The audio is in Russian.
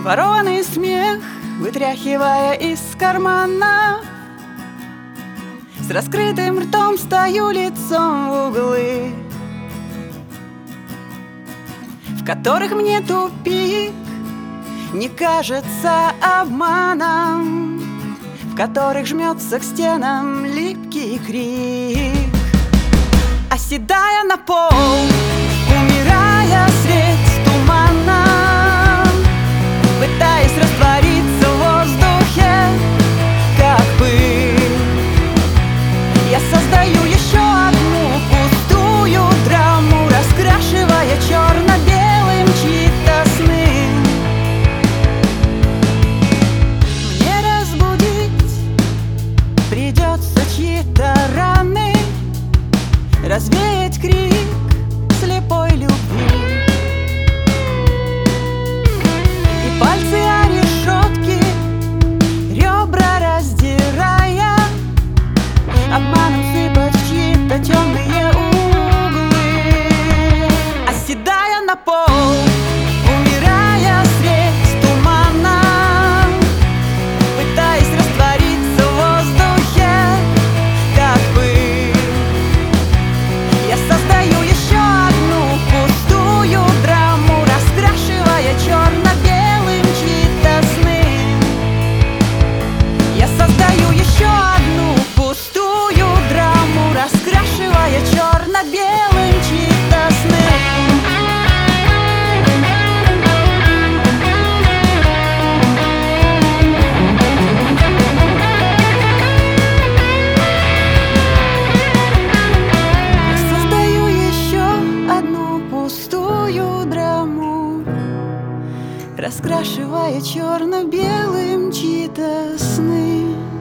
Ворованный смех, вытряхивая из кармана. С раскрытым ртом стою лицом в углы, в которых мне тупик не кажется обманом, в которых жмется к стенам липкий крик. Оседая на пол, умирая средь тумана, пытаясь раствориться в воздухе, как пыль, я создаю еще одну пустую драму, раскрашивая черно-белым чьи-то сны. Мне разбудить придется чьи-то раны, развеять крик слепой любви. И пальцы о решетки, ребра раздирая, обманом сыпать в чьи-то темные углы. Оседая на пол, умирая средь тумана, пытаясь раствориться в воздухе, как пыль, я создаю еще одну пустую драму, раскрашивая черно-белым чьи-то сны. Я создаю еще одну пустую драму, раскрашивая черно-белым чьи-то сны. Создаю еще одну пустую драму, раскрашивая черно-белым чьи-то сны.